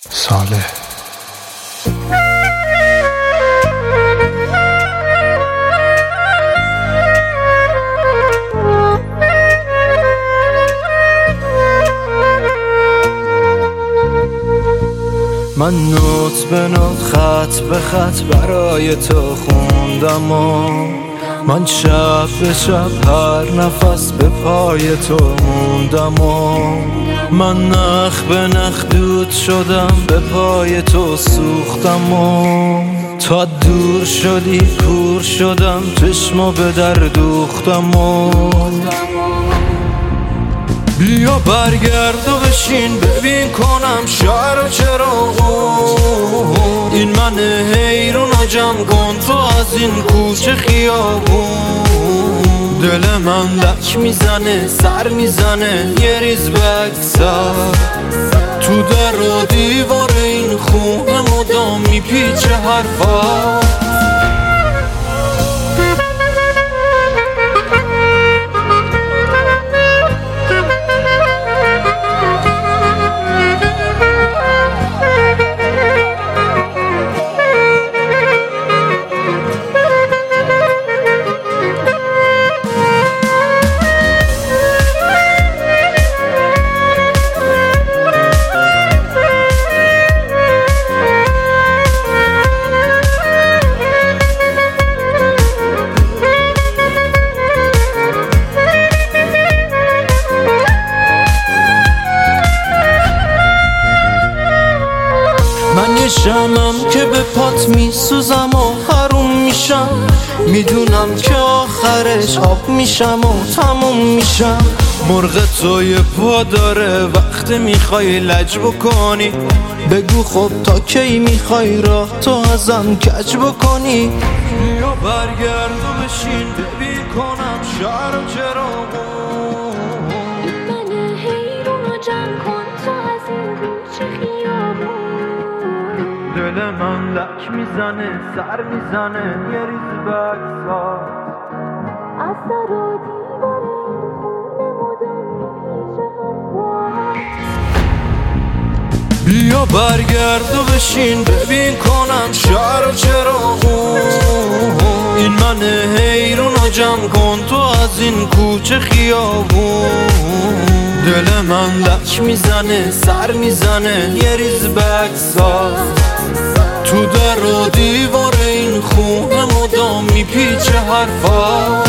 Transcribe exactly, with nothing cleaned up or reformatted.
صالح. من نوت به نوت خط به خط برای تو خوندم و من شب به شب هر نفس به پای تو موندم و من نخ به نخ دود شدم به پای تو سوختم و تا دور شدی کور شدم چشمو به در دوختم و بیا برگرد و بشین ببین کنم شهر و چراغون این من حیرون و جمع کن تو از این کوچه خیابون دل من لک میزنه سر میزنه یه ریز بگذر تو در و دیوار این خونه مدام میپیچه حرفا من یه شمم که به پات میسوزم و حروم میشم میدونم که آخرش آب میشم و تموم میشم مرغ تو یه پا داره وقتی میخوای لج بکنی بگو خب تا کی میخوای راه تو ازم کج بکنی بیا برگرد و بشین ببین کنم شهر و چراغون من حیرون و جمع کن تو از این کوچه خیابون دل من لک میزنه سر میزنه یه ریز بگذار از در و دیوار این خونه مدام میپیچه حرفا بیا برگرد و بشین ببین کنم شهر و چراغون این من حیرون و جمع کن تو از این کوچه خیابون دل من لک میزنه سر میزنه یه ریز بگذار تو در و دیوار این خونه مدام میپیچه حرفا